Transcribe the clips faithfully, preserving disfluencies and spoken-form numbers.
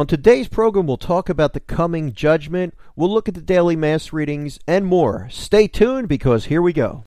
On today's program, we'll talk about the coming judgment, we'll look at the daily Mass readings, and more. Stay tuned because here we go.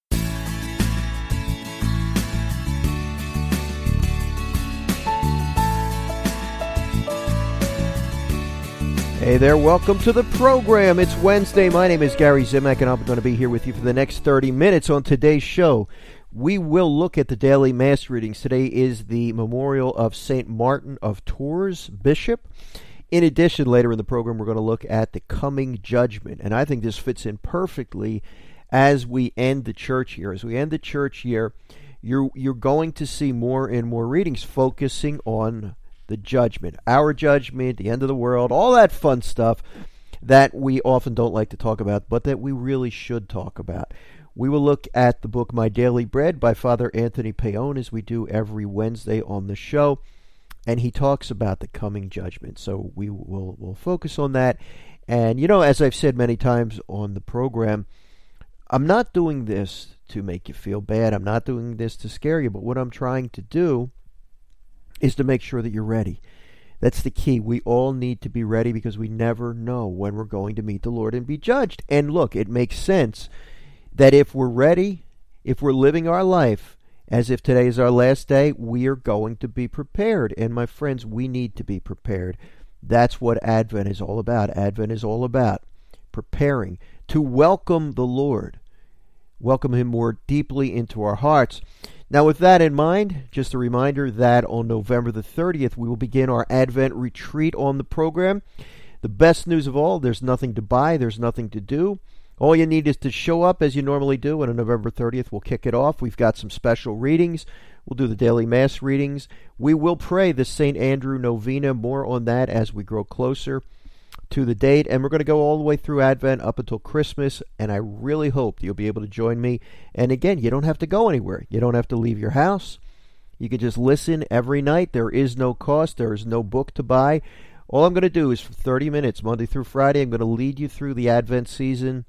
Hey there, welcome to the program. It's Wednesday. My name is Gary Zimak, and I'm going to be here with you for the next thirty minutes. On today's show, we will look at the daily Mass readings. Today is the memorial of Saint Martin of Tours, Bishop. In addition, later in the program, we're going to look at the coming judgment. And I think this fits in perfectly as we end the church year. As we end the church year, you're, you're going to see more and more readings focusing on the judgment, our judgment, the end of the world, all that fun stuff that we often don't like to talk about, but that we really should talk about. We will look at the book My Daily Bread by Father Anthony Paone, as we do every Wednesday on the show, and he talks about the coming judgment. So we will we'll focus on that. And, you know, as I've said many times on the program, I'm not doing this to make you feel bad. I'm not doing this to scare you, but what I'm trying to do is to make sure that you're ready. That's the key. We all need to be ready because we never know when we're going to meet the Lord and be judged. And look, it makes sense that if we're ready, if we're living our life as if today is our last day, we are going to be prepared. And my friends, we need to be prepared. That's what Advent is all about. Advent is all about preparing to welcome the Lord, welcome Him more deeply into our hearts. Now, with that in mind, just a reminder that on November the thirtieth, we will begin our Advent retreat on the program. The best news of all, there's nothing to buy, there's nothing to do. All you need is to show up as you normally do, and on November thirtieth, we'll kick it off. We've got some special readings. We'll do the daily Mass readings. We will pray the Saint Andrew Novena, more on that as we grow closer to the date. And we're going to go all the way through Advent up until Christmas, and I really hope you'll be able to join me. And again, you don't have to go anywhere. You don't have to leave your house. You can just listen every night. There is no cost. There is no book to buy. All I'm going to do is for thirty minutes, Monday through Friday, I'm going to lead you through the Advent season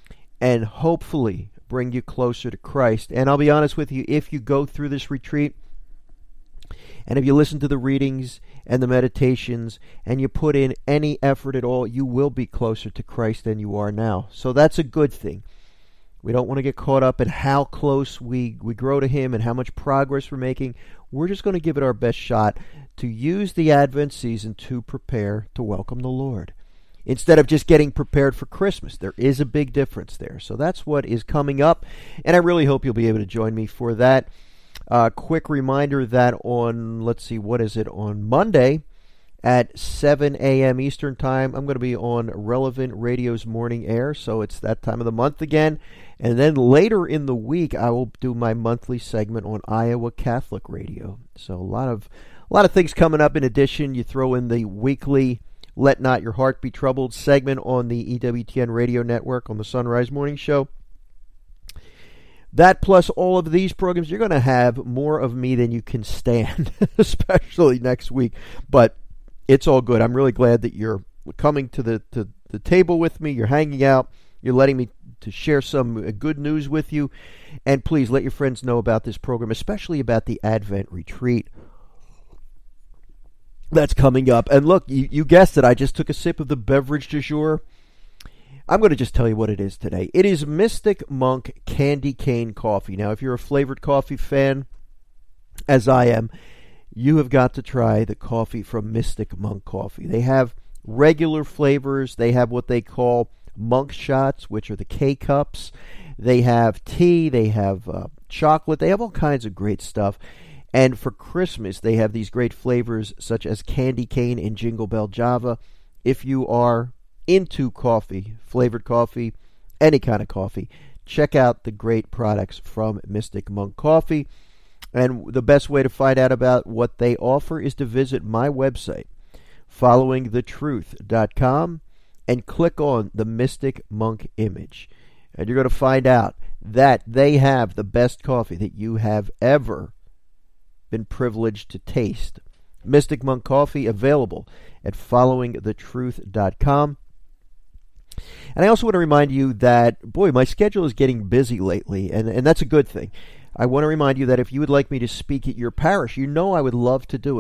and hopefully bring you closer to Christ. And I'll be honest with you, if you go through this retreat, and if you listen to the readings and the meditations, and you put in any effort at all, you will be closer to Christ than you are now. So that's a good thing. We don't want to get caught up in how close we, we grow to Him and how much progress we're making. We're just going to give it our best shot to use the Advent season to prepare to welcome the Lord, instead of just getting prepared for Christmas. There is a big difference there. So that's what is coming up, and I really hope you'll be able to join me for that. Uh, quick reminder that on, let's see, what is it, on Monday at seven a.m. Eastern Time, I'm going to be on Relevant Radio's Morning Air, so it's that time of the month again. And then later in the week, I will do my monthly segment on Iowa Catholic Radio. So a lot of, a lot of things coming up. In addition, you throw in the weekly Let Not Your Heart Be Troubled segment on the E W T N radio network on the Sunrise Morning Show. That plus all of these programs, you're going to have more of me than you can stand, especially next week. But it's all good. I'm really glad that you're coming to the, to the table with me. You're hanging out. You're letting me to share some good news with you. And please let your friends know about this program, especially about the Advent retreat that's coming up. And look, you, you guessed it. I just took a sip of the beverage du jour. I'm going to just tell you what it is today. It is Mystic Monk Candy Cane Coffee. Now, if you're a flavored coffee fan, as I am, you have got to try the coffee from Mystic Monk Coffee. They have regular flavors. They have what they call monk shots, which are the K-Cups. They have tea. They have uh, chocolate. They have all kinds of great stuff. And for Christmas, they have these great flavors such as Candy Cane and Jingle Bell Java. If you are into coffee, flavored coffee, any kind of coffee, check out the great products from Mystic Monk Coffee. And the best way to find out about what they offer is to visit my website, following the truth dot com, and click on the Mystic Monk image. And you're going to find out that they have the best coffee that you have ever been privileged to taste. Mystic Monk Coffee, available at following the truth dot com. And I also want to remind you that, boy, my schedule is getting busy lately, and, and that's a good thing. I want to remind you that if you would like me to speak at your parish, you know I would love to do it.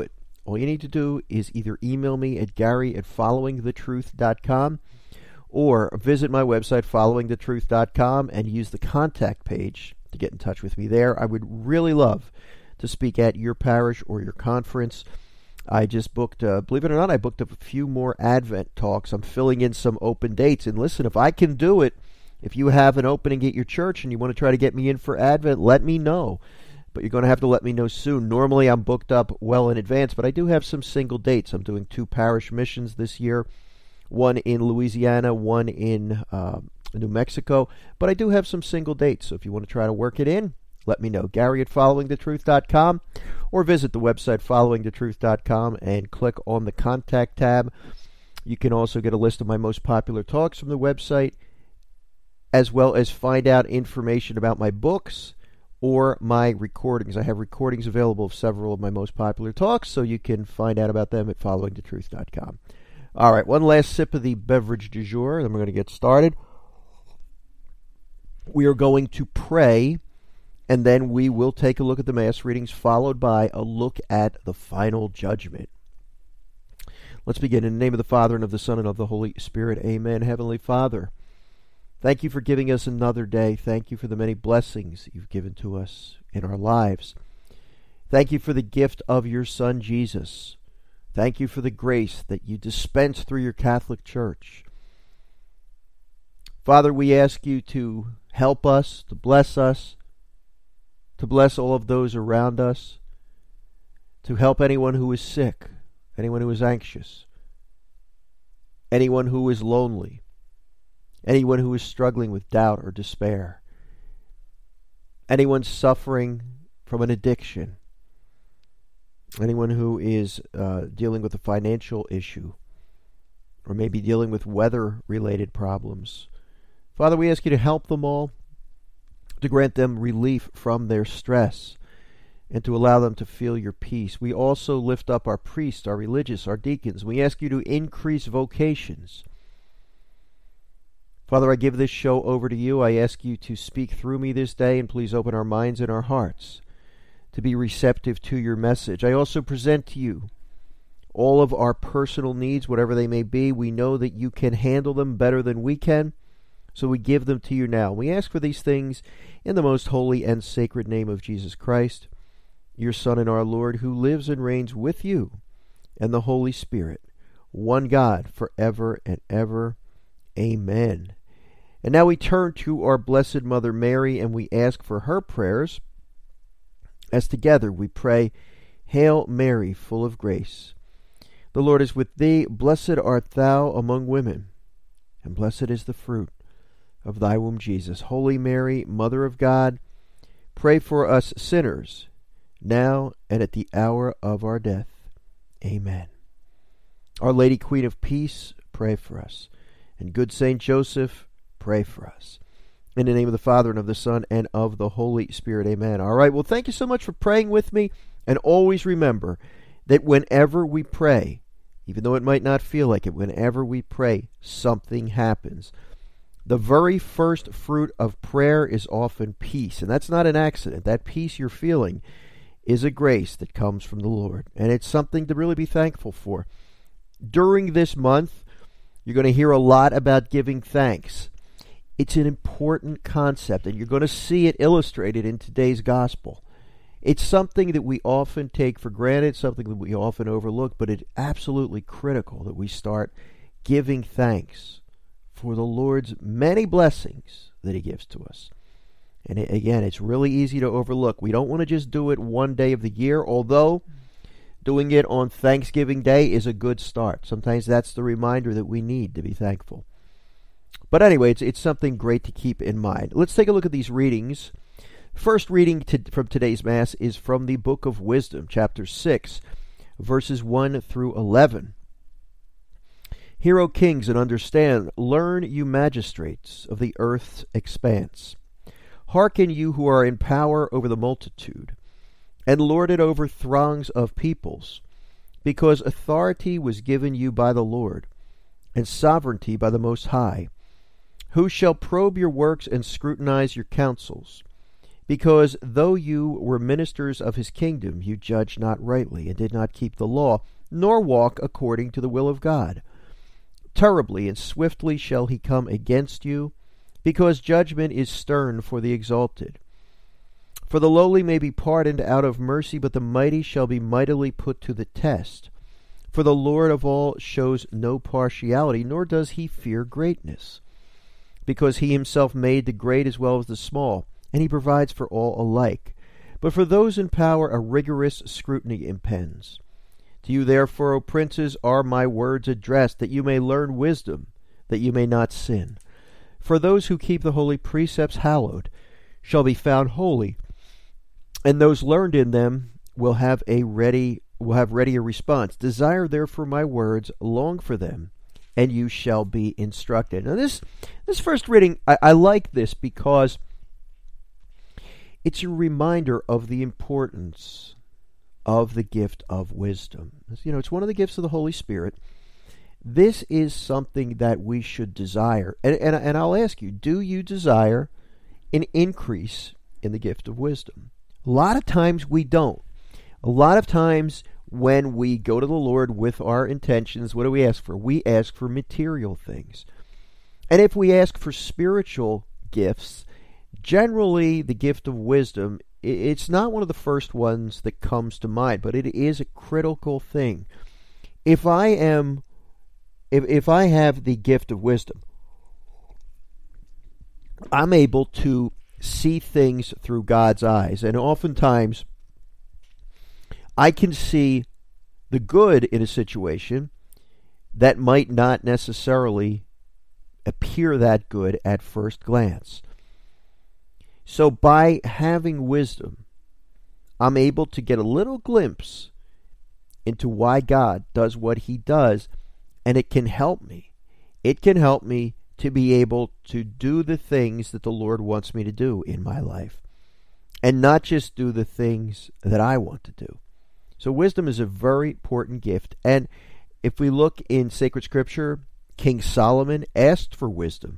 All you need to do is either email me at gary at following the truth dot com or visit my website, following the truth dot com, and use the contact page to get in touch with me there. I would really love to speak at your parish or your conference. I just booked, uh, believe it or not, I booked a few more Advent talks. I'm filling in some open dates. And listen, if I can do it, if you have an opening at your church and you want to try to get me in for Advent, let me know. But you're going to have to let me know soon. Normally I'm booked up well in advance, but I do have some single dates. I'm doing two parish missions this year, one in Louisiana, one in uh, New Mexico. But I do have some single dates, so if you want to try to work it in, let me know. Gary at following the truth dot com, or visit the website following the truth dot com and click on the Contact tab. You can also get a list of my most popular talks from the website, as well as find out information about my books or my recordings. I have recordings available of several of my most popular talks, so you can find out about them at following the truth dot com. All right, one last sip of the beverage du jour, then we're going to get started. We are going to pray, and then we will take a look at the Mass readings, followed by a look at the final judgment. Let's begin in the name of the Father, and of the Son, and of the Holy Spirit. Amen. Heavenly Father, thank you for giving us another day. Thank you for the many blessings you've given to us in our lives. Thank you for the gift of your Son, Jesus. Thank you for the grace that you dispense through your Catholic Church. Father, we ask you to help us, to bless us, to bless all of those around us, to help anyone who is sick, anyone who is anxious, anyone who is lonely, anyone who is struggling with doubt or despair, anyone suffering from an addiction, anyone who is uh, dealing with a financial issue, or maybe dealing with weather-related problems. Father, we ask you to help them all, to grant them relief from their stress, and to allow them to feel your peace. We also lift up our priests, our religious, our deacons. We ask you to increase vocations. Father, I give this show over to you. I ask you to speak through me this day, and please open our minds and our hearts to be receptive to your message. I also present to you all of our personal needs, whatever they may be. We know that you can handle them better than we can, so we give them to you now. We ask for these things in the most holy and sacred name of Jesus Christ, your Son and our Lord, who lives and reigns with you and the Holy Spirit, one God, forever and ever. Amen. And now we turn to our Blessed Mother Mary, and we ask for her prayers, as together we pray, Hail Mary, full of grace. The Lord is with thee. Blessed art thou among women, and blessed is the fruit of thy womb, Jesus. Holy Mary, Mother of God, pray for us sinners, now and at the hour of our death. Amen. Our Lady, Queen of Peace, pray for us. And good Saint Joseph, pray for us. In the name of the Father, and of the Son, and of the Holy Spirit. Amen. All right, well, thank you so much for praying with me. And always remember that whenever we pray, even though it might not feel like it, whenever we pray, something happens. The very first fruit of prayer is often peace. And that's not an accident. That peace you're feeling is a grace that comes from the Lord. And it's something to really be thankful for. During this month, you're going to hear a lot about giving thanks. It's an important concept, and you're going to see it illustrated in today's gospel. It's something that we often take for granted, something that we often overlook, but it's absolutely critical that we start giving thanks for the Lord's many blessings that he gives to us. And it, again, it's really easy to overlook. We don't want to just do it one day of the year, although doing it on Thanksgiving Day is a good start. Sometimes that's the reminder that we need to be thankful. But anyway, it's, it's something great to keep in mind. Let's take a look at these readings. First reading to, from today's Mass is from the Book of Wisdom, chapter six, verses one through eleven. Hear, O kings, and understand. Learn, you magistrates of the earth's expanse. Hearken, you who are in power over the multitude, and lord it over throngs of peoples, because authority was given you by the Lord, and sovereignty by the Most High. Who shall probe your works and scrutinize your counsels? Because though you were ministers of his kingdom, you judged not rightly, and did not keep the law, nor walk according to the will of God. Terribly and swiftly shall he come against you, because judgment is stern for the exalted. For the lowly may be pardoned out of mercy, but the mighty shall be mightily put to the test. For the Lord of all shows no partiality, nor does he fear greatness, because he himself made the great as well as the small, and he provides for all alike. But for those in power a rigorous scrutiny impends. To you therefore, O princes, are my words addressed, that you may learn wisdom, that you may not sin. For those who keep the holy precepts hallowed shall be found holy, and those learned in them will have a ready will have ready a response. Desire therefore my words, long for them, and you shall be instructed. Now this this first reading, I, I like this because it's a reminder of the importance of the gift of wisdom. You know, it's one of the gifts of the Holy Spirit. This is something that we should desire. And, and, and I'll ask you, do you desire an increase in the gift of wisdom? A lot of times we don't. A lot of times when we go to the Lord with our intentions, what do we ask for? We ask for material things. And if we ask for spiritual gifts, generally the gift of wisdom, it's not one of the first ones that comes to mind, but it is a critical thing. If I am, if, if I have the gift of wisdom, I'm able to see things through God's eyes. And oftentimes, I can see the good in a situation that might not necessarily appear that good at first glance. So by having wisdom, I'm able to get a little glimpse into why God does what he does, and it can help me. It can help me to be able to do the things that the Lord wants me to do in my life, and not just do the things that I want to do. So wisdom is a very important gift. And if we look in sacred scripture, King Solomon asked for wisdom.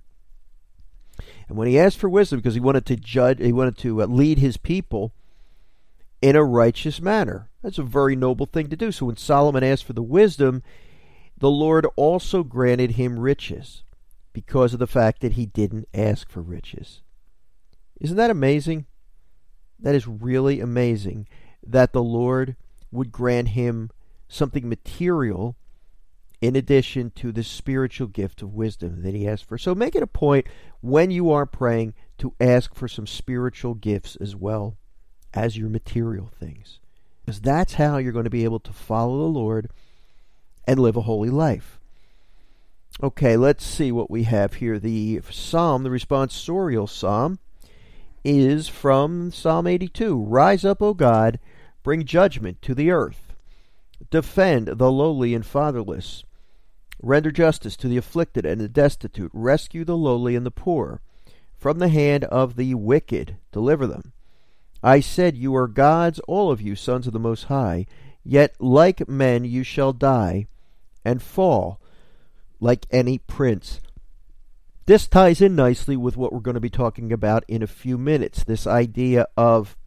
And when he asked for wisdom, because he wanted to judge, he wanted to uh, lead his people in a righteous manner. That's a very noble thing to do. So when Solomon asked for the wisdom, the Lord also granted him riches because of the fact that he didn't ask for riches. Isn't that amazing? That is really amazing that the Lord would grant him something material in addition to the spiritual gift of wisdom that he asked for. So make it a point when you are praying to ask for some spiritual gifts as well as your material things, because that's how you're going to be able to follow the Lord and live a holy life. Okay, let's see what we have here. The psalm, the responsorial psalm, is from Psalm eighty-two. Rise up, O God, bring judgment to the earth. Defend the lowly and fatherless. Render justice to the afflicted and the destitute. Rescue the lowly and the poor. From the hand of the wicked, deliver them. I said, you are gods, all of you, sons of the Most High. Yet like men you shall die, and fall like any prince. This ties in nicely with what we're going to be talking about in a few minutes. This idea of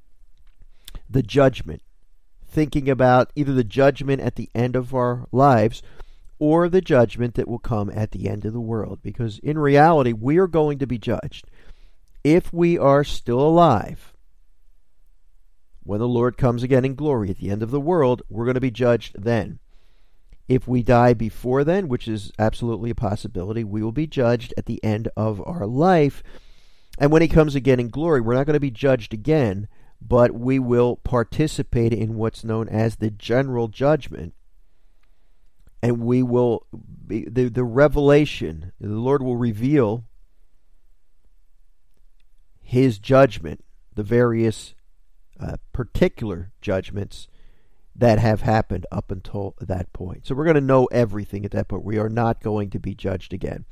the judgment. Thinking about either the judgment at the end of our lives or the judgment that will come at the end of the world. Because in reality, we are going to be judged. If we are still alive, when the Lord comes again in glory at the end of the world, we're going to be judged then. If we die before then, which is absolutely a possibility, we will be judged at the end of our life. And when he comes again in glory, we're not going to be judged again, but we will participate in what's known as the general judgment. And we will, be, the, the revelation, the Lord will reveal his judgment, the various uh, particular judgments that have happened up until that point. So we're going to know everything at that point. We are not going to be judged again.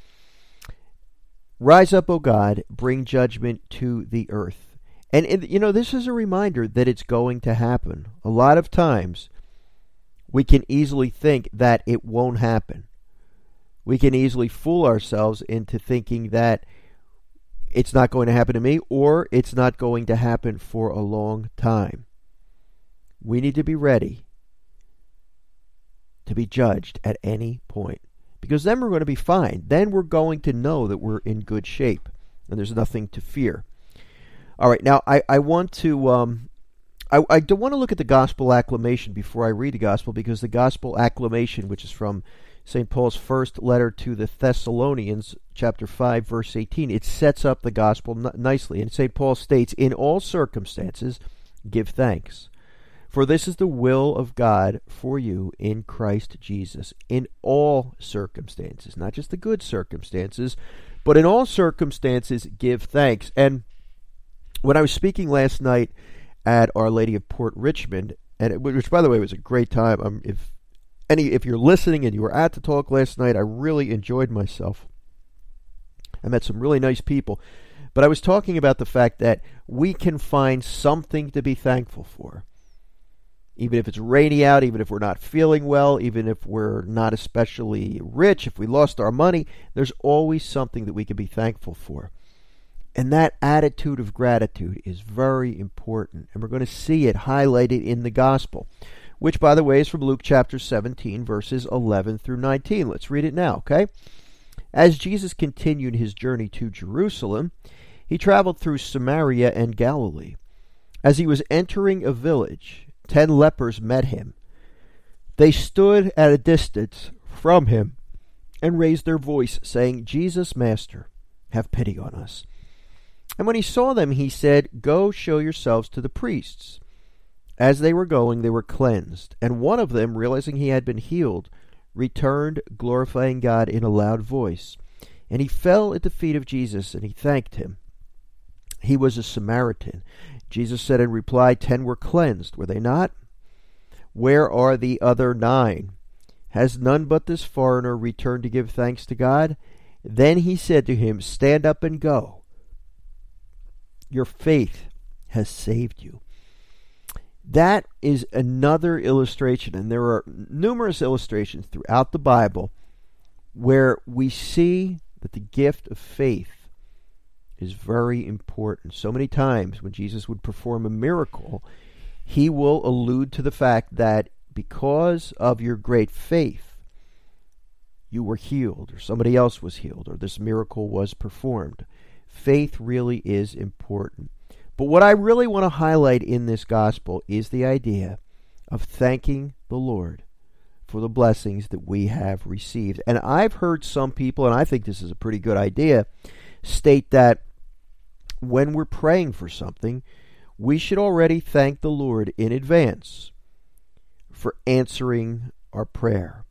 Rise up, O God, bring judgment to the earth. And, and, you know, this is a reminder that it's going to happen. A lot of times, we can easily think that it won't happen. We can easily fool ourselves into thinking that it's not going to happen to me, or it's not going to happen for a long time. We need to be ready to be judged at any point, because then we're going to be fine. Then we're going to know that we're in good shape and there's nothing to fear. All right, now I, I want to um, I, I do want to look at the gospel acclamation before I read the gospel, because the gospel acclamation, which is from Saint Paul's first letter to the Thessalonians, chapter five, verse eighteen, it sets up the gospel n- nicely. And Saint Paul states, "In all circumstances, give thanks. For this is the will of God for you in Christ Jesus." In all circumstances, not just the good circumstances, but in all circumstances, give thanks. And when I was speaking last night at Our Lady of Port Richmond, and it, which, by the way, was a great time. Um, if any, if you're listening and you were at the talk last night, I really enjoyed myself. I met some really nice people. But I was talking about the fact that we can find something to be thankful for. Even if it's rainy out, even if we're not feeling well, even if we're not especially rich, if we lost our money, there's always something that we can be thankful for. And that attitude of gratitude is very important. And we're going to see it highlighted in the gospel, which, by the way, is from Luke chapter seventeen, verses eleven through nineteen. Let's read it now, okay? As Jesus continued his journey to Jerusalem, he traveled through Samaria and Galilee. As he was entering a village, ten lepers met him. They stood at a distance from him and raised their voice, saying, "Jesus, Master, have pity on us." And when he saw them, he said, "Go show yourselves to the priests." As they were going, they were cleansed. And one of them, realizing he had been healed, returned, glorifying God in a loud voice. And he fell at the feet of Jesus, and he thanked him. He was a Samaritan. Jesus said in reply, "Ten were cleansed, were they not? Where are the other nine? Has none but this foreigner returned to give thanks to God?" Then he said to him, "Stand up and go. Your faith has saved you." That is another illustration, and there are numerous illustrations throughout the Bible where we see that the gift of faith is very important. So many times when Jesus would perform a miracle, he will allude to the fact that because of your great faith, you were healed, or somebody else was healed, or this miracle was performed. Faith really is important. But what I really want to highlight in this gospel is the idea of thanking the Lord for the blessings that we have received. And I've heard some people, and I think this is a pretty good idea, state that when we're praying for something, we should already thank the Lord in advance for answering our prayer.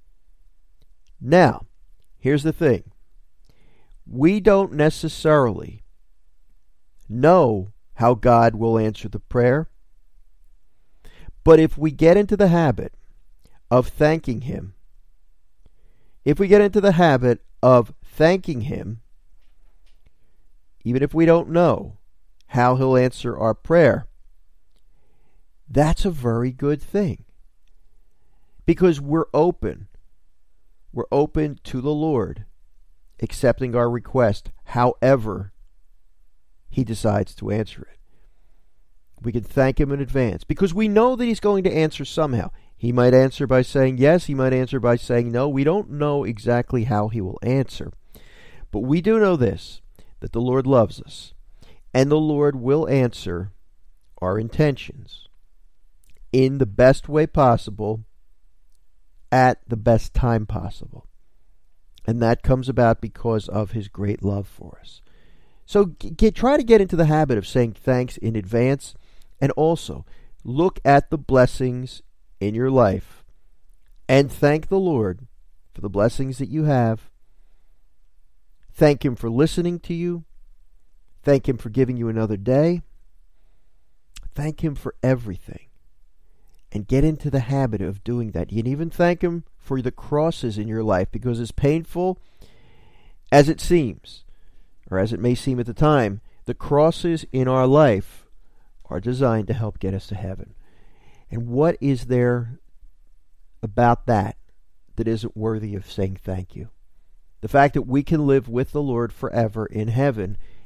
Now, here's the thing. We don't necessarily know how God will answer the prayer, but if we get into the habit of thanking Him, if we get into the habit of thanking Him, even if we don't know how He'll answer our prayer, that's a very good thing. Because we're open. We're open to the Lord, accepting our request, however He decides to answer it. We can thank Him in advance, because we know that He's going to answer somehow. He might answer by saying yes, He might answer by saying no. We don't know exactly how He will answer. But we do know this, that the Lord loves us, and the Lord will answer our intentions in the best way possible, at the best time possible. And that comes about because of His great love for us. So get, try to get into the habit of saying thanks in advance, and also look at the blessings in your life and thank the Lord for the blessings that you have. Thank Him for listening to you. Thank Him for giving you another day. Thank Him for everything. And get into the habit of doing that. You can even thank Him for the crosses in your life, because as painful as it seems, or as it may seem at the time, the crosses in our life are designed to help get us to heaven. And what is there about that that isn't worthy of saying thank you? The fact that we can live with the Lord forever in heaven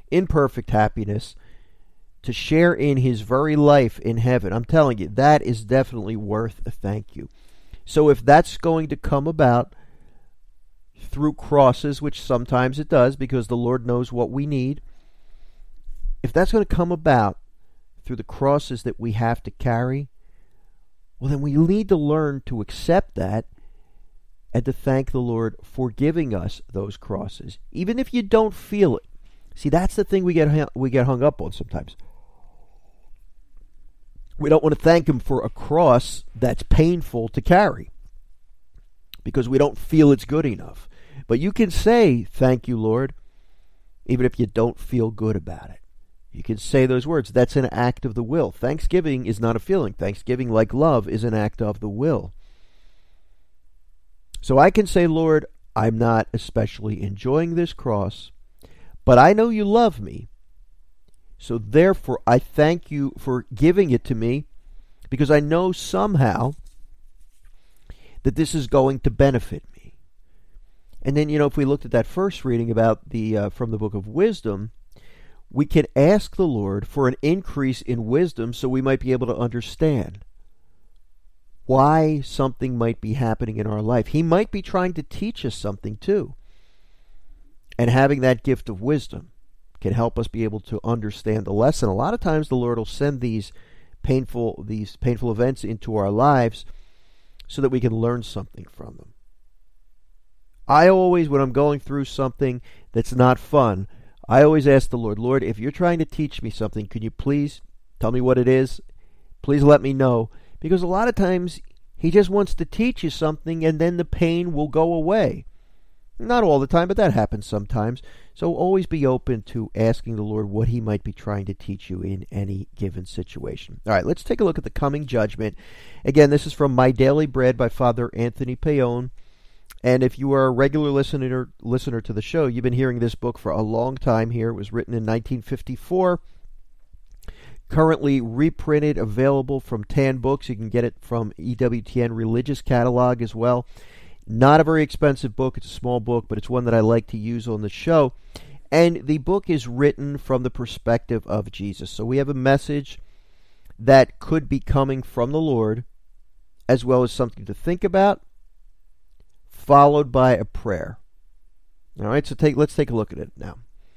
in perfect happiness, to share in his very life in heaven. I'm telling you, that is definitely worth a thank you. So if that's going to come about through crosses, which sometimes it does because the Lord knows what we need, if that's going to come about through the crosses that we have to carry, well, then we need to learn to accept that and to thank the Lord for giving us those crosses, even if you don't feel it. See, that's the thing we get we get hung up on sometimes. We don't want to thank him for a cross that's painful to carry because we don't feel it's good enough. But you can say, thank you, Lord, even if you don't feel good about it. You can say those words. That's an act of the will. Thanksgiving is not a feeling. Thanksgiving, like love, is an act of the will. So I can say, Lord, I'm not especially enjoying this cross, but I know you love me. So therefore, I thank you for giving it to me because I know somehow that this is going to benefit me. And then, you know, if we looked at that first reading about the uh, from the book of wisdom, we can ask the Lord for an increase in wisdom so we might be able to understand why something might be happening in our life. He might be trying to teach us something too. And having that gift of wisdom can help us be able to understand the lesson. A lot of times the Lord will send these painful these painful events into our lives so that we can learn something from them. I always, when I'm going through something that's not fun, I always ask the Lord, Lord, if you're trying to teach me something, can you please tell me what it is? Please let me know. Because a lot of times he just wants to teach you something and then the pain will go away. Not all the time, but that happens sometimes. So always be open to asking the Lord what he might be trying to teach you in any given situation. All right, let's take a look at the coming judgment. Again, this is from My Daily Bread by Father Anthony Paone. And if you are a regular listener listener to the show, you've been hearing this book for a long time here. It was written in nineteen fifty-four. Currently reprinted, available from Tan Books. You can get it from E W T N Religious Catalog as well. Not a very expensive book. It's a small book, but it's one that I like to use on the show. And the book is written from the perspective of Jesus. So we have a message that could be coming from the Lord, as well as something to think about, followed by a prayer. All right, so take, let's take a look at it now.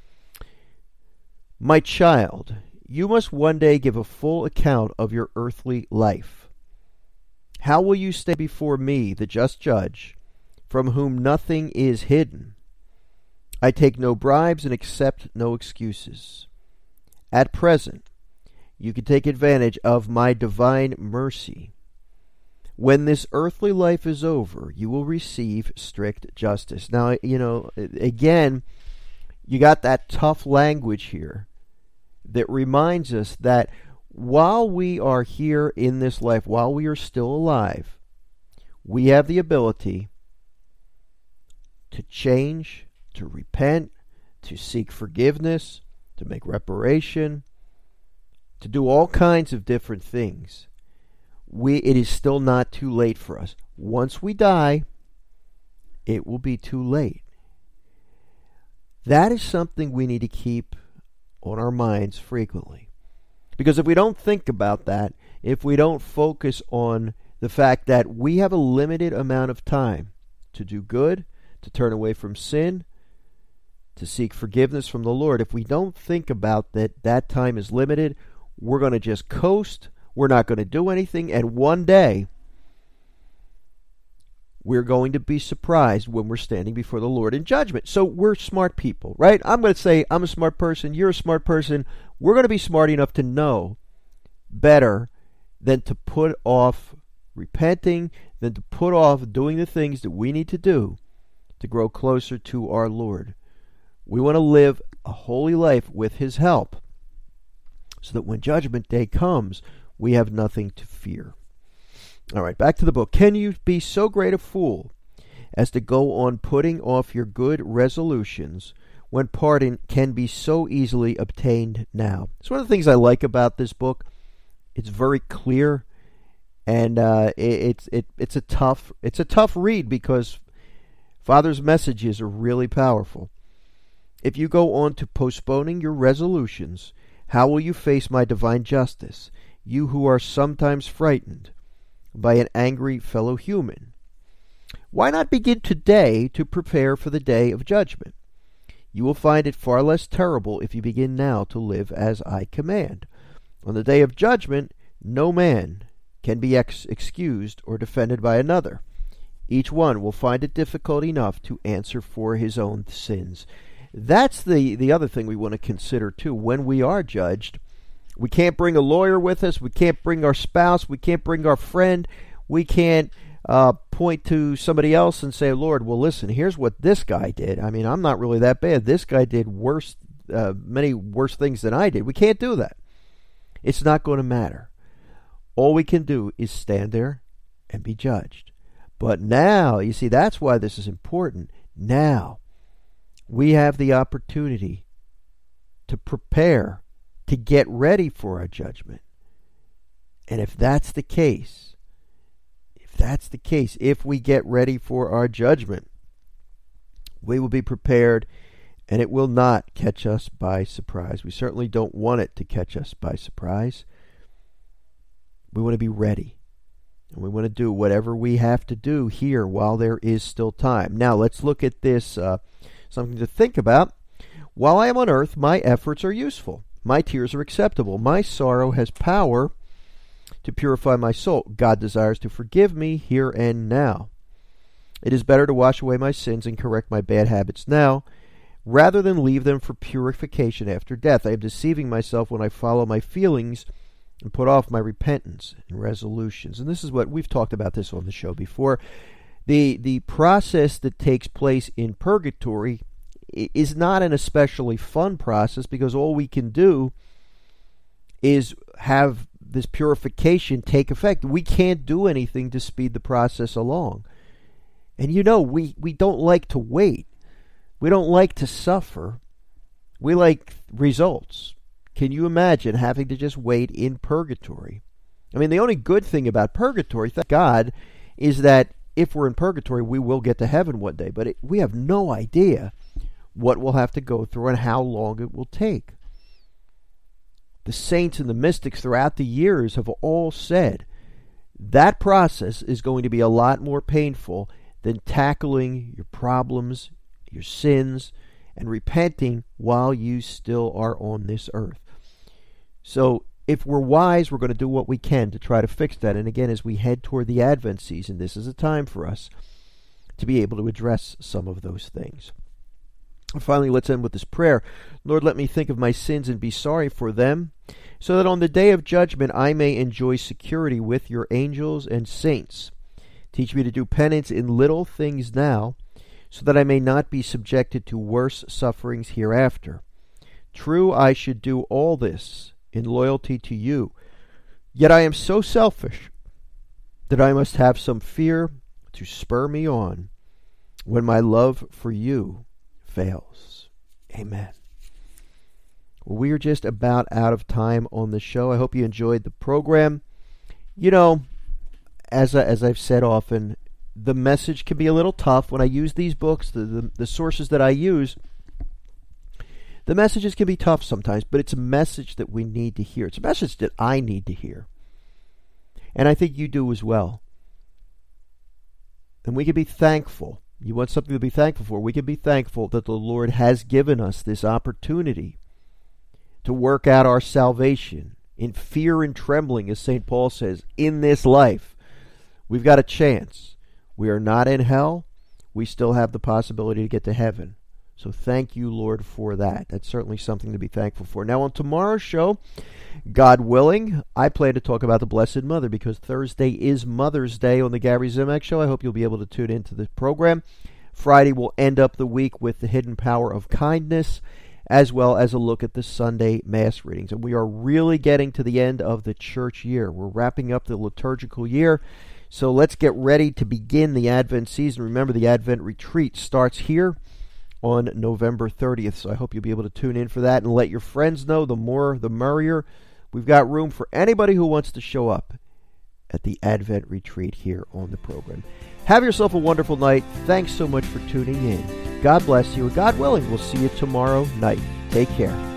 My child, you must one day give a full account of your earthly life. How will you stand before me, the just judge, from whom nothing is hidden? I take no bribes and accept no excuses. At present, you can take advantage of my divine mercy. When this earthly life is over, you will receive strict justice. Now, you know, again, you got that tough language here that reminds us that while we are here in this life, while we are still alive, we have the ability to change, to repent, to seek forgiveness, to make reparation, to do all kinds of different things. We, it is still not too late for us. Once we die, it will be too late. That is something we need to keep on our minds frequently. Because if we don't think about that, if we don't focus on the fact that we have a limited amount of time to do good, to turn away from sin, to seek forgiveness from the Lord, if we don't think about that that time is limited, we're going to just coast. We're not going to do anything, and one day we're going to be surprised when we're standing before the Lord in judgment. So we're smart people, right? I'm going to say I'm a smart person, you're a smart person. We're going to be smart enough to know better than to put off repenting, than to put off doing the things that we need to do to grow closer to our Lord. We want to live a holy life with His help so that when Judgment Day comes, we have nothing to fear. All right, back to the book. Can you be so great a fool as to go on putting off your good resolutions when pardon can be so easily obtained now? It's one of the things I like about this book. It's very clear, and uh, it, it's it it's a tough it's a tough read because Father's messages are really powerful. If you go on to postponing your resolutions, how will you face my divine justice, you who are sometimes frightened by an angry fellow human? Why not begin today to prepare for the day of judgment? You will find it far less terrible if you begin now to live as I command. On the day of judgment, no man can be ex- excused or defended by another. Each one will find it difficult enough to answer for his own sins. That's the, the other thing we want to consider, too. When we are judged, we can't bring a lawyer with us. We can't bring our spouse. We can't bring our friend. We can't uh, point to somebody else and say, Lord, well, listen, here's what this guy did. I mean, I'm not really that bad. This guy did worse, uh, many worse things than I did. We can't do that. It's not going to matter. All we can do is stand there and be judged. But now, you see, that's why this is important. Now, we have the opportunity to prepare, to get ready for our judgment. And if that's the case, if that's the case, if we get ready for our judgment, we will be prepared and it will not catch us by surprise. We certainly don't want it to catch us by surprise. We want to be ready. And we want to do whatever we have to do here while there is still time. Now, let's look at this, uh, something to think about. While I am on earth, my efforts are useful. My tears are acceptable. My sorrow has power to purify my soul. God desires to forgive me here and now. It is better to wash away my sins and correct my bad habits now, rather than leave them for purification after death. I am deceiving myself when I follow my feelings and put off my repentance and resolutions. And this is what we've talked about this on the show before. The the process that takes place in purgatory is not an especially fun process, because all we can do is have this purification take effect. We can't do anything to speed the process along. And you know, we, we don't like to wait. We don't like to suffer. We like results. Can you imagine having to just wait in purgatory? I mean, the only good thing about purgatory, thank God, is that if we're in purgatory, we will get to heaven one day. But it, we have no idea what we'll have to go through and how long it will take. The saints and the mystics throughout the years have all said that process is going to be a lot more painful than tackling your problems, your sins, and repenting while you still are on this earth. So if we're wise, we're going to do what we can to try to fix that. And again, as we head toward the Advent season, this is a time for us to be able to address some of those things. And finally, let's end with this prayer. Lord, let me think of my sins and be sorry for them, so that on the day of judgment I may enjoy security with your angels and saints. Teach me to do penance in little things now, so that I may not be subjected to worse sufferings hereafter. True, I should do all this in loyalty to you, yet I am so selfish that I must have some fear to spur me on when my love for you fails. Amen. Well, we are just about out of time on the show. I hope you enjoyed the program. You know, as I, as I've said often, the message can be a little tough when I use these books, the, the, the sources that I use. The messages can be tough sometimes, but it's a message that we need to hear. It's a message that I need to hear. And I think you do as well. And we can be thankful. You want something to be thankful for? We can be thankful that the Lord has given us this opportunity to work out our salvation in fear and trembling, as Saint Paul says, in this life. We've got a chance. We are not in hell. We still have the possibility to get to heaven. So thank you, Lord, for that. That's certainly something to be thankful for. Now, on tomorrow's show, God willing, I plan to talk about the Blessed Mother, because Thursday is Mother's Day on the Gary Zimak Show. I hope you'll be able to tune into the program. Friday, we'll end up the week with the hidden power of kindness, as well as a look at the Sunday Mass readings. And we are really getting to the end of the church year. We're wrapping up the liturgical year. So let's get ready to begin the Advent season. Remember, the Advent retreat starts here on November thirtieth. So I hope you'll be able to tune in for that and let your friends know. The more, the merrier. We've got room for anybody who wants to show up at the Advent retreat here on the program. Have yourself a wonderful night. Thanks so much for tuning in God bless you, and God willing, we'll see you tomorrow night. Take care.